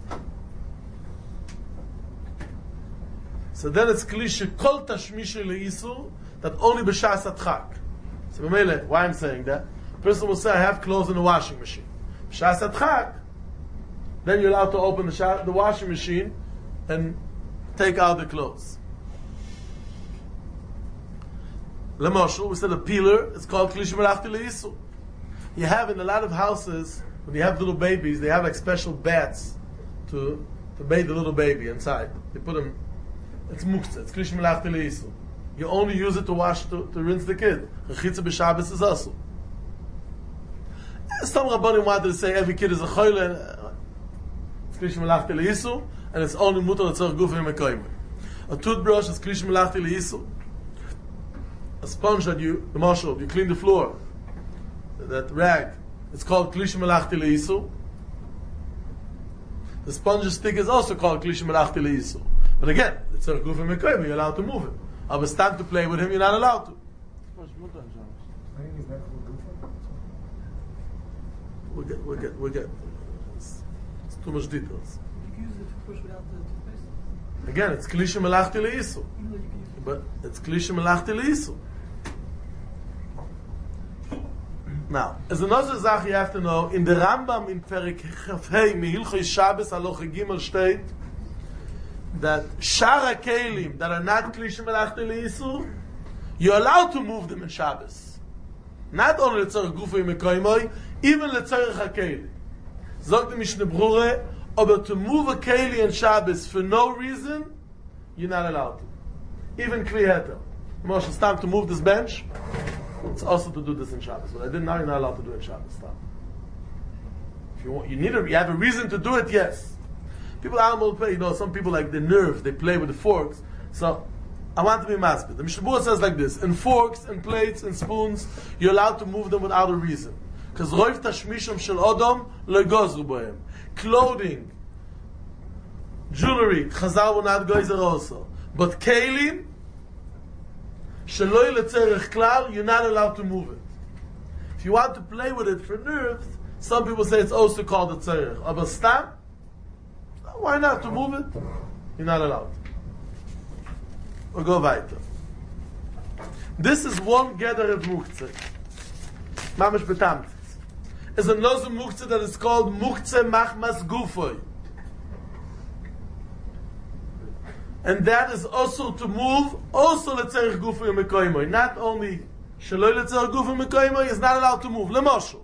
So then it's Klish Kol Tashmisha Le'isur, that only B'shas Atchak. So B'meile, why I'm saying that? A person will say, I have clothes in the washing machine. B'shas Atchak, then you're allowed to open the, sha- the washing machine and take out the clothes. L'moshel, we said a peeler, it's called Klish Melachta Le'isur. You have in a lot of houses, when you have little babies, they have like special baths to, to bathe the little baby inside. They put them, it's muktzah, it's Klish Melachta Le'isur. You only use it to wash, to, to rinse the kid. Rechitza b'Shabbos is also. Some Rabbanim wanted to say every kid is a choyle. Klish Melachta Le'isur, and it's only mutar l'tzorech gufim mekayim. A toothbrush is Klish Melachta Le'isur. A sponge that you, the marshal, you clean the floor, that rag, it's called Klish Melachta Le'isur. The sponge stick is also called Klish Melachta Le'isur. But again, l'tzorech gufim mekayim, you're allowed to move it. But it's time to play with him, you're not allowed to. We'll get, we'll get, we'll get. It's too much details. You can use the toothbrush without the toothpaste. Again, it's Klish Melachta Le'isur. But it's Klish Melachta Le'isur. Now, as another zach you have to know, in the Rambam in Perik Chafhei Mehilchos Shabbos Halacha Gimel state that Shara Kelim that are not Klish Melachta Le'isur, you're allowed to move them in Shabbos. Not only L'tzorech Gufay Mekaymoy, even L'tzorech HaKelim. Sagt the Mishnah Berurah, but to move a Keli in Shabbos for no reason, you're not allowed to. Even Kli Heter. Moshe, it's time to move this bench. It's also to do this in Shabbos. But I didn't know you're not allowed to do it in Shabbos. Stop. If you want, you need a, you have a reason to do it, yes. People animal play, you know, some people like the nerve, they play with the forks. So, I want to be masked. The Mishnah Berurah says like this, in forks, and plates, and spoons, you're allowed to move them without a reason. Because roiv tashmisham shel odom legozu bohem. Clothing, jewelry, chazal will not goizer also. But kelim, sheloi letzerech klal, you're not allowed to move it. If you want to play with it for nerves, some people say it's also called a tzerech. Aber stam, why not to move it? You're not allowed. We'll go weiter. This is one gather of muktzeh. Mamish betamt. Is another muktzah that is called muktzah machmas gufoi. And that is also to move, also letzerich gufoi mekoimoi. Not only shaloi letzerich gufoi mekoimoi, is not allowed to move. Lemoshu.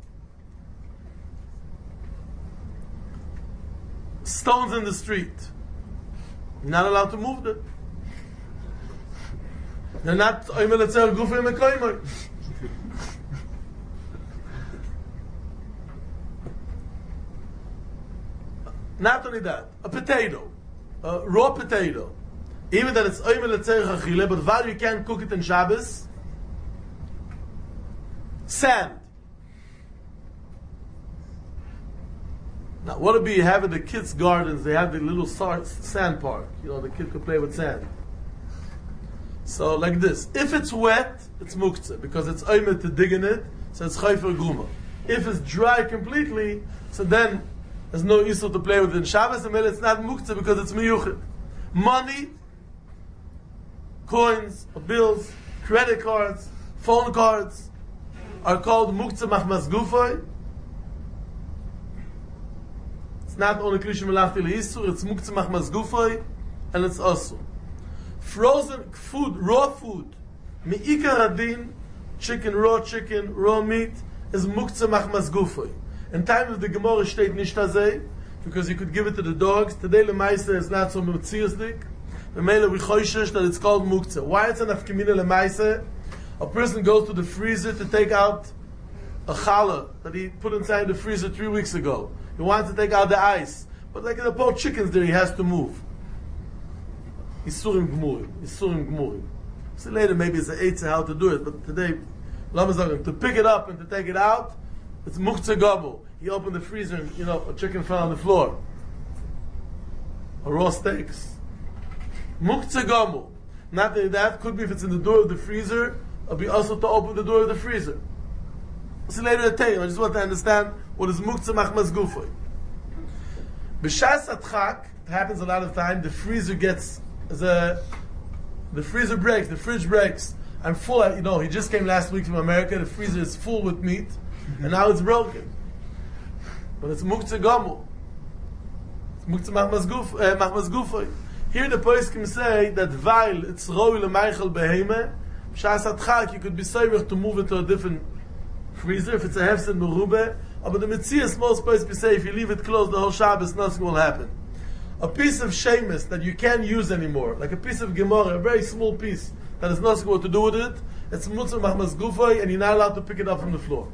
Stones in the street. Not allowed to move them. They're not oimel letzerich gufoi mekoimoi. Not only that, a potato. Uh, raw potato, even that it's oimel letzerich achile, but while you can't cook it in Shabbos, sand. Now, what would be you have in the kids' gardens? They have the little sand park. You know, the kid could play with sand. So, like this: if it's wet, it's muktzah because it's oimel to dig in it, so it's chayfer guma. If it's dry completely, so then there's no issue to play with in Shabbos, and it's not muktzah because it's miyuchid. Money, coins, bills, credit cards, phone cards are called muktzah machmas gufay. It's not only klish melachti leisur, it's muktzah machmas gufay, and it's also frozen food, raw food, me'ikar adin, chicken, raw chicken, raw meat, is muktzah machmas gufay. In time of the Gemara steht nicht azay, because you could give it to the dogs. Today the Maisa is not so mitziasdik. The Mele we choishish that it's called muktzah. Why it's an afkemina lemaisa? A person goes to the freezer to take out a challah that he put inside the freezer three weeks ago. He wants to take out the ice, but like the poor chickens there, he has to move. Isurim gmurim, isurim gmurim. So later maybe it's an eitzah how to do it, but today, Lamazagim, to pick it up and to take it out, it's muktzah gobble. He opened the freezer and, you know, a chicken fell on the floor. Or raw steaks. Muktzah gobble. Not only that, could be if it's in the door of the freezer, it'll be also to open the door of the freezer. See later I tell you, I just want to understand what is muktzah machmas gufay. B'shas atchak, it happens a lot of time, the freezer gets, the, the freezer breaks, the fridge breaks. I'm full, you know, he just came last week from America, the freezer is full with meat. And now it's broken. But it's muktzah gomel. It's muktzah machmas gufay. Here the poskim say that while it's roi le'meichel beheme, b'shas atchak, you could be saved to move it to a different freezer if it's a hefsed merube. But the Metzias, most poskim say if you leave it closed the whole Shabbos, nothing will happen. A piece of shemus that you can't use anymore, like a piece of gemara, a very small piece that has nothing what to do with it, it's muktzah machmas gufay, and you're not allowed to pick it up from the floor.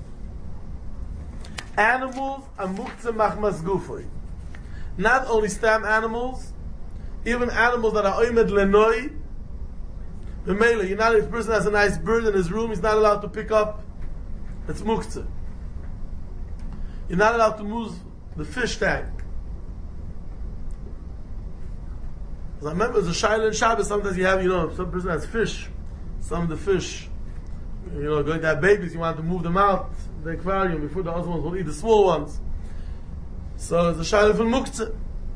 Animals are muktzah machmas gufay. Not only stam animals, even animals that are oimed lenoi. Remember, you're not, if a person has a nice bird in his room, he's not allowed to pick up. It's muktzah. You're not allowed to move the fish tank. Because I remember there's a shaila in Shabbos, sometimes you have, you know, some person has fish, some of the fish, you know, going to have babies, you want to move them out the aquarium before the other ones will eat the small ones. So it's a shaila from muktzah.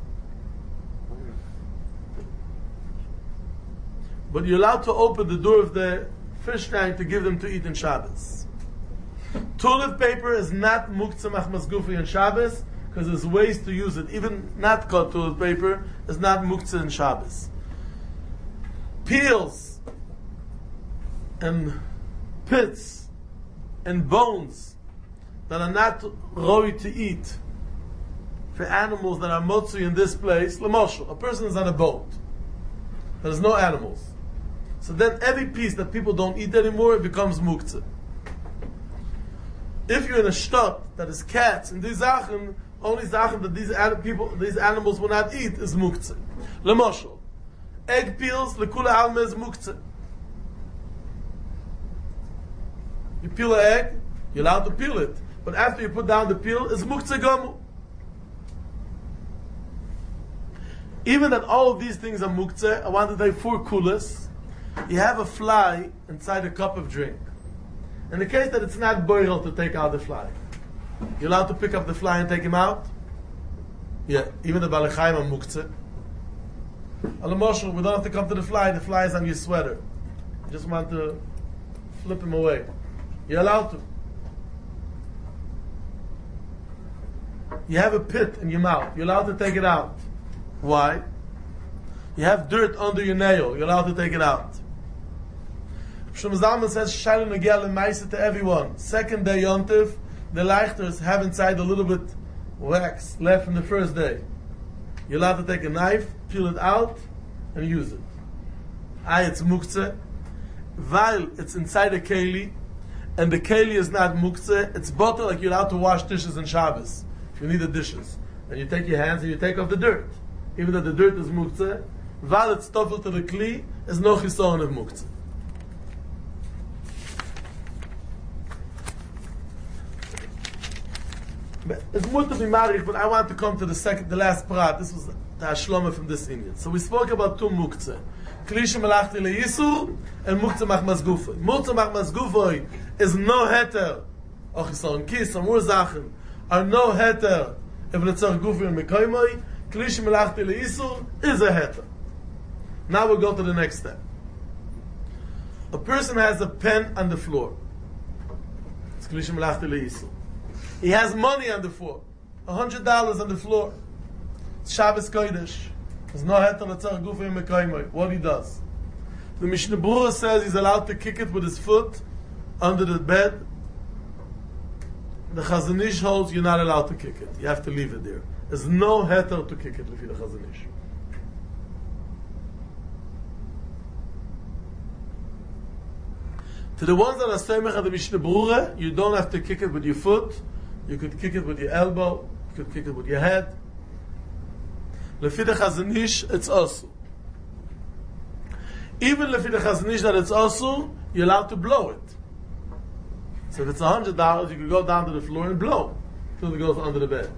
But you're allowed to open the door of the fish tank to give them to eat in Shabbos. Toilet paper is not muktzah machmas gufay in Shabbos because there's ways to use it. Even not called toilet paper is not muktzah in Shabbos. Peels and pits and bones that are not roi to eat for animals that are motzi in this place. L'moshel, a person is on a boat. There's no animals. So then every piece that people don't eat anymore, it becomes muktzah. If you're in a shtot that is cats and these zachen, only zachen that these an- people, these animals will not eat is muktzah. L'moshel, egg peels, lekula alma is muktzah. You peel an egg, you're allowed to peel it. But after you put down the peel, it's muktzah gomu. Even that all of these things are muktzah, I want to take four kulas. You have a fly inside a cup of drink. In the case that it's not boirel to take out the fly, you're allowed to pick up the fly and take him out? Yeah, even the balachayim are muktzah. Alamoshel, we don't have to come to the fly, the fly is on your sweater. You just want to flip him away. You're allowed to. You have a pit in your mouth. You're allowed to take it out. Why? You have dirt under your nail. You're allowed to take it out. Shlomo Zalman says, Shaila Nogel Maisa to everyone. Second day Yontif, the Leichters have inside a little bit wax left from the first day. You're allowed to take a knife, peel it out, and use it. Aye, it's muktzeh. While it's inside a keli, and the keli is not muktzeh, it's butter like you're allowed to wash dishes in Shabbos. If you need the dishes. And you take your hands and you take off the dirt. Even though the dirt is muktzeh, while it's stuffed to the kli, is no chisaron of muktzeh. It's more to be married, but I want to come to the second, the last part. This was the Hashloma from this Indian. So we spoke about two muktzeh. Klisha melachti le'yisur and muktzeh machmas gufoi. Muktzeh machmas gufoi is no heter. Och yisoron kis, amur zachen, are no heter if letzor gufoi and mekoimoi. Klisha melachti le'yisur is a heter. Now we'll go to the next step. A person has a pen on the floor. It's klisha melachti le'yisur. He has money on the floor, a hundred dollars on the floor. It's Shabbos Kodesh. There's no heter letzar gufim mekaymoy. What he does? The Mishnah Berurah says he's allowed to kick it with his foot under the bed. The Chazon Ish holds you're not allowed to kick it. You have to leave it there. There's no heter to kick it lefi the Chazon Ish. To the ones that are seimach at the Mishnah Berurah, you don't have to kick it with your foot. You could kick it with your elbow. You could kick it with your head. Lefi the Chazon Ish, it's also. Even lefi the Chazon Ish that it's also, you're allowed to blow it. So if it's a hundred dollars, you could go down to the floor and blow until it goes under the bed.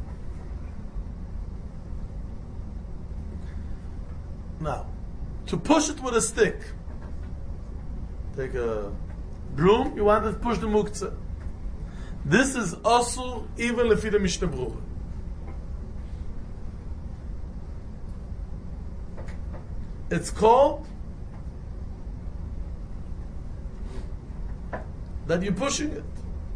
Now, to push it with a stick, take a broom, you want to push the muktzeh. This is also even lefi the Mishnah Berurah. It's called that you're pushing it.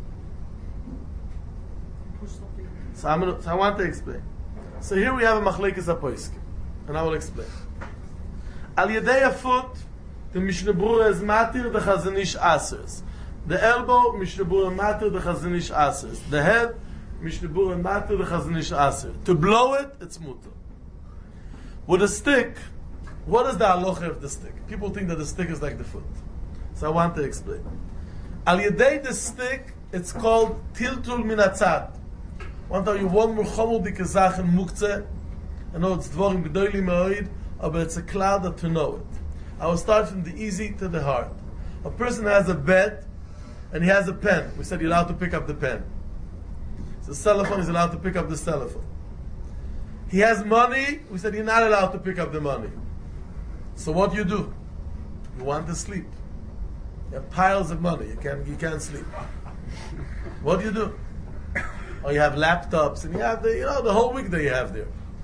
Push something. So, I'm gonna, so I want to explain. So here we have a machlekes hapoiskim, and I will explain. Al yedei a foot, the Mishnah Berurah is matir, the Chazon Ish asers. The elbow, Mishnah Berurah matir, the Chazon Ish asers. The head, Mishnah Berurah matir, the Chazon Ish aser. To blow it, it's mutter. With a stick, what is the halacha of the stick? People think that the stick is like the foot. So I want to explain. Al yedei the stick, it's called tiltul min hatzad. I want to tell you one more chomul dike zach in muktzeh. I know it's dvorim gedolim me'oid, but it's a cloud to know it. I will start from the easy to the hard. A person has a bed, and he has a pen. We said you're allowed to pick up the pen. So telephone is allowed to pick up the telephone. He has money. We said you're not allowed to pick up the money. So what do you do? You want to sleep. You have piles of money. You can't, you can't sleep. What do you do? Or you have laptops, and you have the, you know, the whole week that you have there.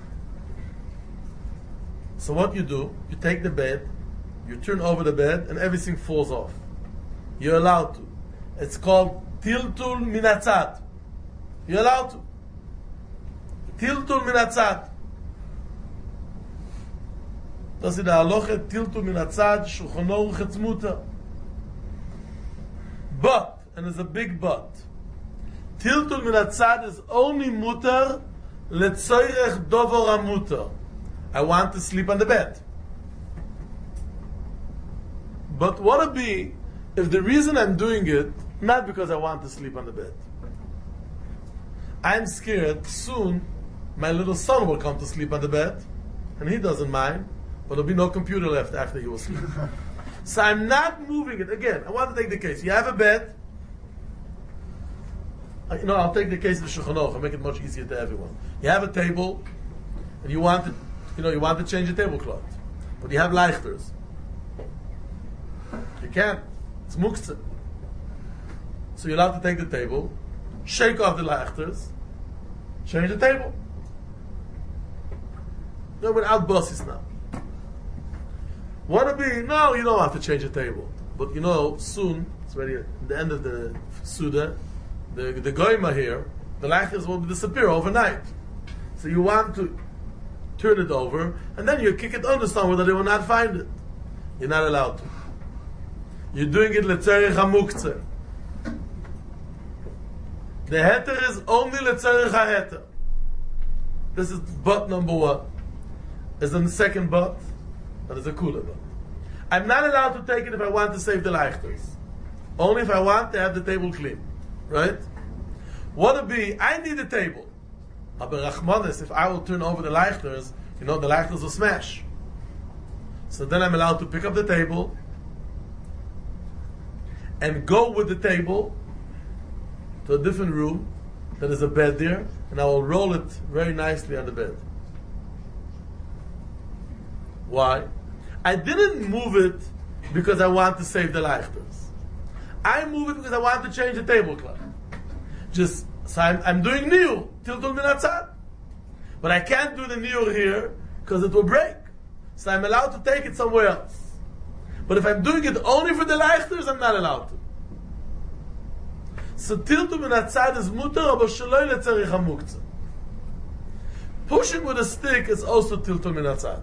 So what you do, you take the bed, you turn over the bed, and everything falls off. You're allowed to. It's called tiltul min hatzad. You're allowed to. Tiltul min hatzad. Das ist der Halacha, tiltul min hatzad, shulchan aruch it's mutter. But, and there's a big but, tiltul min hatzad is only mutter letzorech dover hamutter. I want to sleep on the bed. But what would be if the reason I'm doing it, not because I want to sleep on the bed. I'm scared soon my little son will come to sleep on the bed, and he doesn't mind, but there'll be no computer left after he will sleep. So I'm not moving it. Again, I want to take the case. You have a bed. You know, I'll take the case of Shulchan Aruch and make it much easier to everyone. You have a table, and you want to, you know, you want to change the tablecloth, but you have leichters. You can't. It's muktzeh. So you're allowed to take the table, shake off the leichters, change the table. No, without bosses now. Wanna be? No, you don't have to change the table. But you know, soon, already at the end of the Suda, the, the Goyma here, the Leichters will disappear overnight. So you want to turn it over, and then you kick it under somewhere that they will not find it. You're not allowed to. You're doing it letzerich hamuktzeh. The heter is only letzerich ha-heter. This is but number one. Is in the second but, that is a cooler but. I'm not allowed to take it if I want to save the leichters. Only if I want to have the table clean. Right? What would be, I need a table. Aber Rachmanis, if I will turn over the leichters, you know, the leichters will smash. So then I'm allowed to pick up the table and go with the table to a different room. There is a bed there, and I will roll it very nicely on the bed. Why? I didn't move it because I want to save the leichters. I move it because I want to change the tablecloth. Just, so I'm, I'm doing niyur, tiltul min hatzad. But I can't do the niyur here because it will break. So I'm allowed to take it somewhere else. But if I'm doing it only for the leichters, I'm not allowed to. So tiltul min hatzad is mutar, aber shaloi letzerich hamuktzeh. Pushing with a stick is also tiltul min hatzad.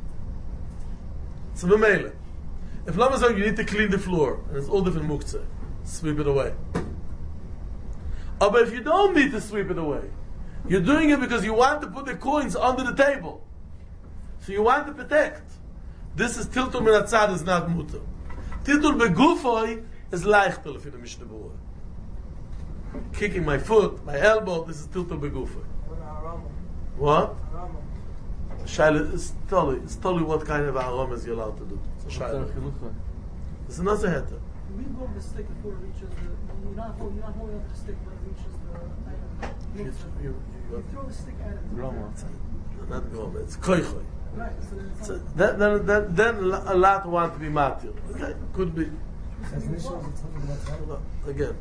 So b'meile. If Lama says you need to clean the floor, and it's all different muktzeh, sweep it away. Oh, but if you don't need to sweep it away, you're doing it because you want to put the coins under the table. So you want to protect. This is tiltul min hatzad, is not mutar. Tiltul begufoi is leichtel, if you're the Mishnah Berurah. Kicking my foot, my elbow, this is tiltul begufoi. What? Shaila, it's totally, it's totally what kind of aromas you're allowed to do. It's a shaila. It's another heter. We go with the stick before it reaches the. You're not, hold, you're not holding up the stick when it reaches the item. You, You, you, you, throw the stick at it. it's not groma, it's koichoi. Right. So then it's So not, then, then, then, then a lot want to be matir. Okay, could be. As initials, it's something that's happening. Again.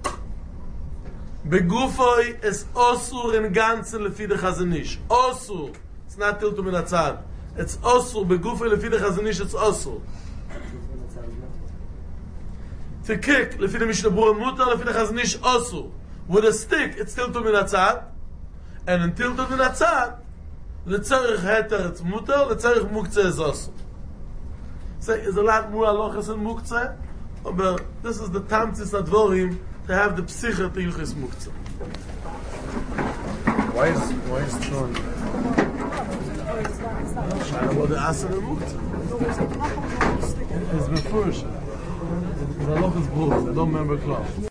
Begufoi is osur in ganzen lefi de chazanish. Osur. It's not tiltul min hatzad. It's osur. Begufoi lefi de chazanish, it's osur. To kick, lefi de Mishnah Berurah mutar, lefi de chazanish, osur. With a stick, it's tiltul min hatzad. And in tiltul min hatzad, letzarich heter, it's mutar, letzarich muktzeh is osur. So there's a lot more halachas in muktzeh, but this is the tamtzis advorim to have the psicha to ilchis muktzeh. Why is why is throwing? Shana what the asar in muktzeh. It's before. The halachas both. I don't remember close.